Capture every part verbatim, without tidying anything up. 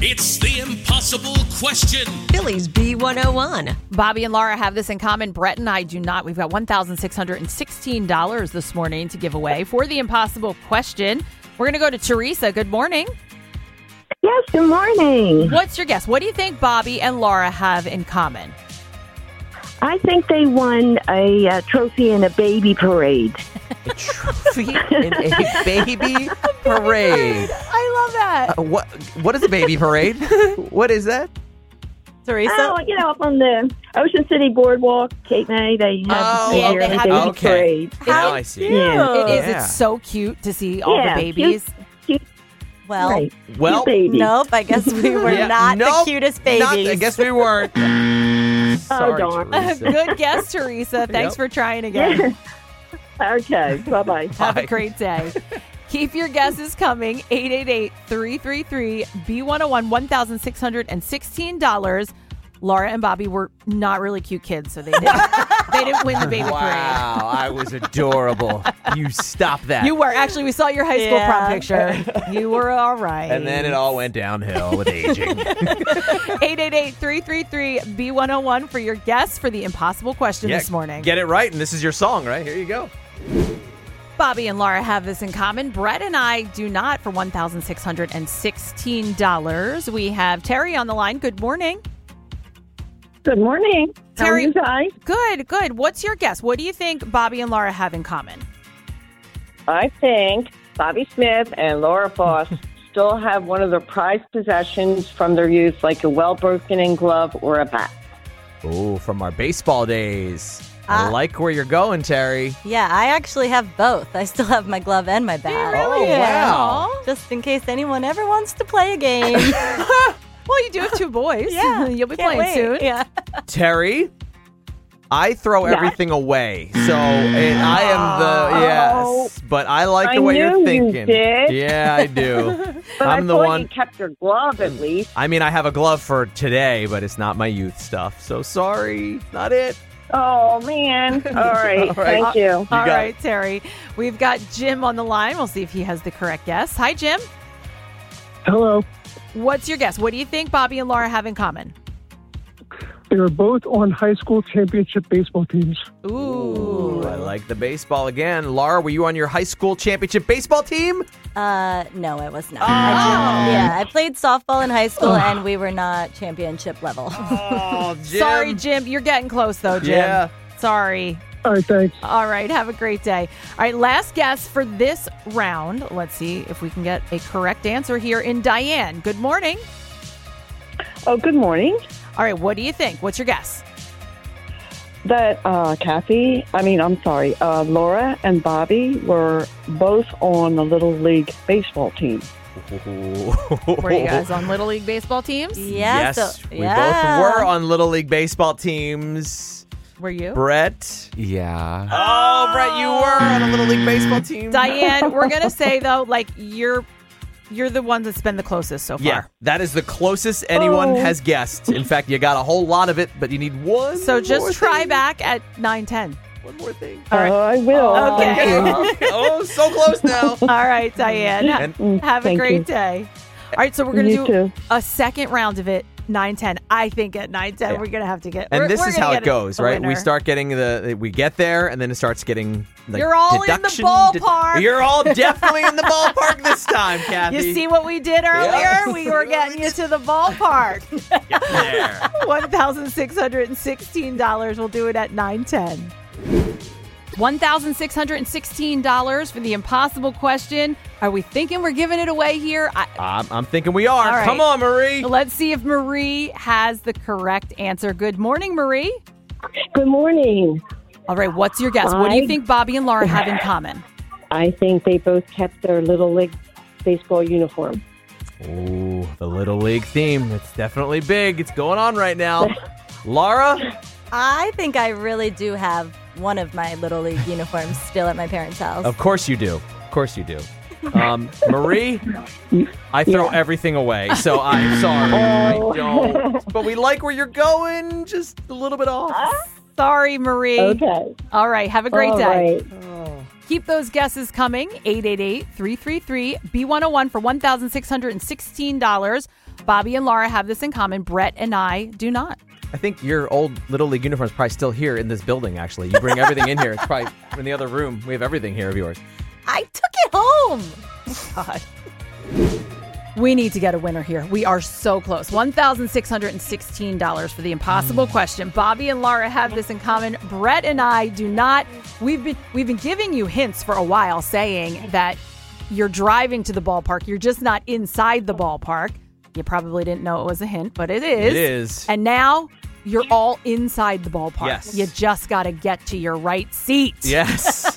It's the impossible question. Phillies B one oh one. Bobby and Laura have this in common. Brett and I do not. We've got one thousand six hundred sixteen dollars this morning to give away for the impossible question. We're going to go to Teresa. Good morning. Yes, good morning. What's your guess? What do you think Bobby and Laura have in common? I think they won a uh, trophy in a baby parade. A trophy in a baby parade. I love that. Uh, what What is a baby parade? What is that? Teresa? Oh, you know, up on the Ocean City Boardwalk, Cape May, they have Oh, the yeah, yearly they have- baby Okay. parade. Now I see. Yeah. It is. Yeah. It's so cute to see all Yeah, the babies. Cute, Well, right. Well, Cute baby. nope. I guess we were Yeah, not nope, the cutest not- babies. I guess we weren't. Sorry, darn. Teresa. Good guess, Teresa. Thanks Yep. for trying again. Okay, bye-bye. Have Bye. a great day. Keep your guesses coming. eight eight eight, three three three, B one oh one, one thousand six hundred sixteen dollars. Laura and Bobby were not really cute kids, so they didn't, they didn't win the baby Wow, I was adorable. You stop that. parade. You were. Actually, we saw your high school Yeah. prom picture. You were all right. And then it all went downhill with aging. eight eight eight, three three three, B one oh one for your guess for the impossible question Yeah, this morning. Get it right, and this is your song, right? Here you go. Bobby and Laura have this in common. Brett and I do not for one thousand six hundred sixteen dollars. We have Terry on the line. Good morning. Good morning. How are Terry- you guys? Good, good. What's your guess? What do you think Bobby and Laura have in common? I think Bobby Smith and Laura Foss still have one of their prized possessions from their youth, like a well-broken-in glove or a bat. Oh, from our baseball days. I Ah. like where you're going, Terry. Yeah, I actually have both. I still have my glove and my bat. Oh, wow. Just in case anyone ever wants to play a game. Well, you do have two boys. Yeah. You'll be Can't playing wait. soon. Yeah. Terry, I throw Yeah. everything away. So and I am the, yes. But I like the I way you're knew you thinking. did. Yeah, I do. But I'm I the thought one. you kept your glove at least. I mean, I have a glove for today, but it's not my youth stuff. So sorry. Not it. Oh, man. All right. All right. Thank you. All got right, Terry. We've got Jim on the line. We'll see if he has the correct guess. Hi, Jim. Hello. What's your guess? What do you think Bobby and Laura have in common? They were both on high school championship baseball teams. Ooh. Ooh, I like the baseball again. Laura, were you on your high school championship baseball team? Uh, no, I was not. I did, yeah, I played softball in high school, and we were not championship level. Oh, Jim. Sorry, Jim. You're getting close, though, Jim. Yeah. Sorry. All right, thanks. All right. Have a great day. All right. Last guess for this round. Let's see if we can get a correct answer here in Diane. Good morning. Oh, good morning. All right. What do you think? What's your guess? That uh, Kathy, I mean, I'm sorry, uh, Laura and Bobby were both on the Little League baseball team. Were you guys on Little League baseball teams? Yeah, Yes, so, we yeah. both were on Little League baseball teams. Were you? Brett? Yeah. Oh, Brett, you were on a Little League baseball team. Diane, we're going to say, though, like, you're you're the one that's been the closest so far. Yeah, that is the closest anyone Oh. has guessed. In fact, you got a whole lot of it, but you need one So more just try thing. back at nine ten. One more thing. All right. Oh, I will. Okay. Oh, so close now. All right, Diane. Ha- And- Have a Thank great you. day. All right, so we're going to You do too. a second round of it, nine ten. I think at nine ten Yeah. we're going to have to get And we're- this we're is gonna how get it goes, a right? We winner. start getting the, we get there, and then it starts getting like You're all in the deduction, ballpark. You're all definitely in the ballpark this time, Kathy. You see what we did earlier? Yeah. We were getting you to the ballpark. Get there. one thousand six hundred sixteen dollars. We'll do it at nine ten. one thousand six hundred sixteen dollars for the impossible question. Are we thinking we're giving it away here? I, I'm, I'm thinking we are. All right. Come on, Marie. let's see if Marie has the correct answer. Good morning, Marie. Good morning. All right, what's your guess? What do you I- think Bobby and Laura have in common? I think they both kept their Little League baseball uniform. Ooh, the Little League theme. It's definitely big. It's going on right now. Laura? I think I really do have one of my Little League uniforms still at my parents' house. Of course you do. Of course you do. Um, Marie, I throw everything away, so I'm sorry. I don't. But we like where you're going, just a little bit off. Sorry, Marie. Okay. All right, have a great All day. right. Keep those guesses coming. eight eight eight, three three three, B one oh one for one thousand six hundred sixteen dollars. Bobby and Laura have this in common. Brett and I do not. I think your old Little League uniform is probably still here in this building, actually. You bring everything in here. It's probably in the other room. We have everything here of yours. I took it home. God. We need to get a winner here. We are so close. one thousand six hundred sixteen dollars for the impossible question. Bobby and Laura have this in common. Brett and I do not. We've been we've been giving you hints for a while, saying that you're driving to the ballpark. You're just not inside the ballpark. You probably didn't know it was a hint, but it is. It is. And now you're all inside the ballpark. Yes. You just got to get to your right seat. Yes.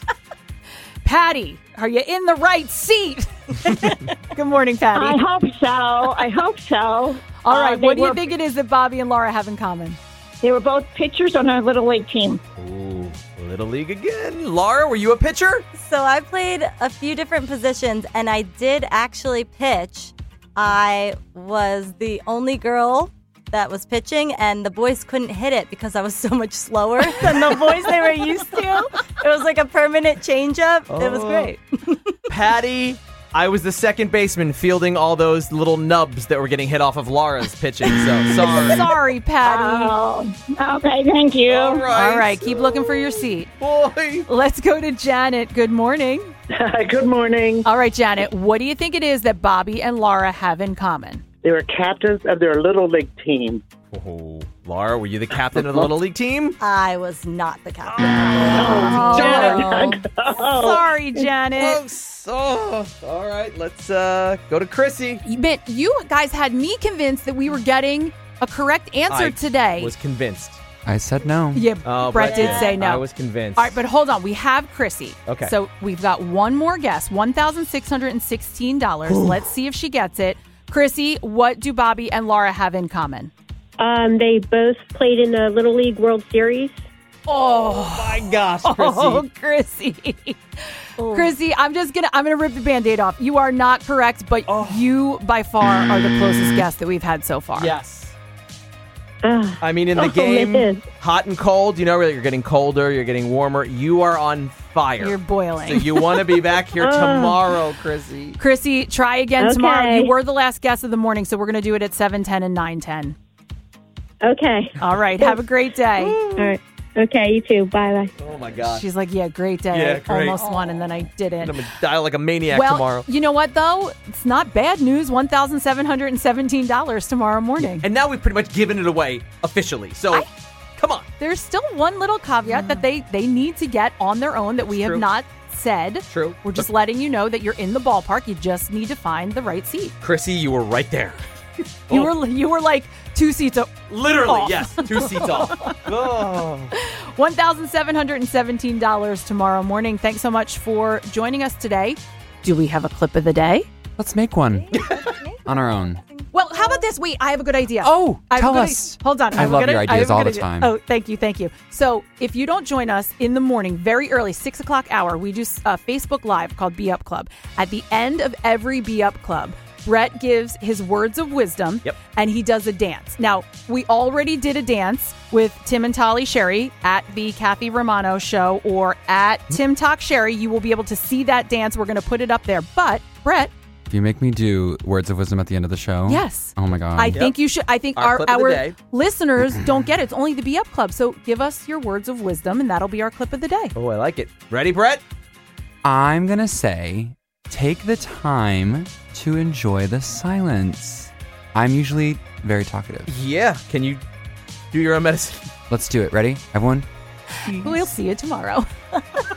Patty, are you in the right seat? Good morning, Patty. I hope so. I hope so. All right, Uh, they what do you were- think it is that Bobby and Laura have in common? They were both pitchers on our Little League team. Ooh, Little League again. Laura, were you a pitcher? So I played a few different positions, and I did actually pitch. I was the only girl that was pitching, and the boys couldn't hit it because I was so much slower than the boys they were used to. It was like a permanent changeup. It was Oh. great. Patty, I was the second baseman fielding all those little nubs that were getting hit off of Laura's pitching, so sorry. Sorry, Patty. Oh, okay. Thank you. All right. All right, keep looking for your seat. Boy. Let's go to Janet. Good morning. Good morning. All right, Janet, what do you think it is that Bobby and Laura have in common? They were captains of their Little League team. Oh, Laura, were you the captain of the Little League team? I was not the captain. Oh, Janet. Sorry, Janet. Close. Oh, all right, let's uh, go to Chrissy. But you guys had me convinced that we were getting a correct answer I today. was convinced. I said no. Yeah, Oh, Brett did say no. I was convinced. All right, but hold on. We have Chrissy. Okay. So we've got one more guess, one thousand six hundred sixteen dollars. Let's see if she gets it. Chrissy, what do Bobby and Laura have in common? Um, they both played in the Little League World Series. Oh, my gosh, Chrissy. Oh, Chrissy. Chrissy, I'm just going to I'm going to rip the Band-Aid off. You are not correct, but Oh. you by far are the closest guess that we've had so far. Yes. Uh, I mean, in the Oh, game, man. hot and cold, you know, you're getting colder, you're getting warmer. You are on fire. You're boiling. So you want to be back here tomorrow, Chrissy. Chrissy, try again Okay. tomorrow. You were the last guess of the morning, so we're going to do it at seven ten and nine ten. okay. All right. Have a great day. All right. Okay, you too. Bye-bye. Oh, my gosh. She's like, yeah, great day. Yeah, I great. almost won, and then I I'm didn't. going to die like a maniac Well, tomorrow. you know what, though? It's not bad news. one thousand seven hundred seventeen dollars tomorrow morning. And now we've pretty much given it away officially. So, I- come on. There's still one little caveat that they, they need to get on their own that we have True. not said. True. We're just letting you know that you're in the ballpark. You just need to find the right seat. Chrissy, you were right there. You Oh. were you were like two seats up. Literally, off. yes. Two seats off. Oh. one thousand seven hundred seventeen dollars tomorrow morning. Thanks so much for joining us today. Do we have a clip of the day? Let's make one on our own. Well, how about this? Wait, I have a good idea. Oh, I have tell a good us. i- Hold on. I have a love good your i- I ideas have a all good the idea. time. Oh, thank you. Thank you. So if you don't join us in the morning, very early, six o'clock hour, we do a Facebook Live called Be Up Club. At the end of every Be Up Club, Brett gives his words of wisdom, Yep. and he does a dance. Now, we already did a dance with Tim and Tali Sherry at the Kathy Romano show or at Tim Talk Sherry. You will be able to see that dance. We're going to put it up there. But, Brett, If you make me do words of wisdom at the end of the show. yes. Oh my God. I think you should. I think Our our clip of the our day. listeners don't get it. It's only the Be Up Club. So give us your words of wisdom, and that'll be our clip of the day. Oh, I like it. Ready, Brett? I'm going to say take the time to enjoy the silence. I'm usually very talkative. Yeah. Can you do your own medicine? Let's do it. Ready? Everyone? We'll see you tomorrow.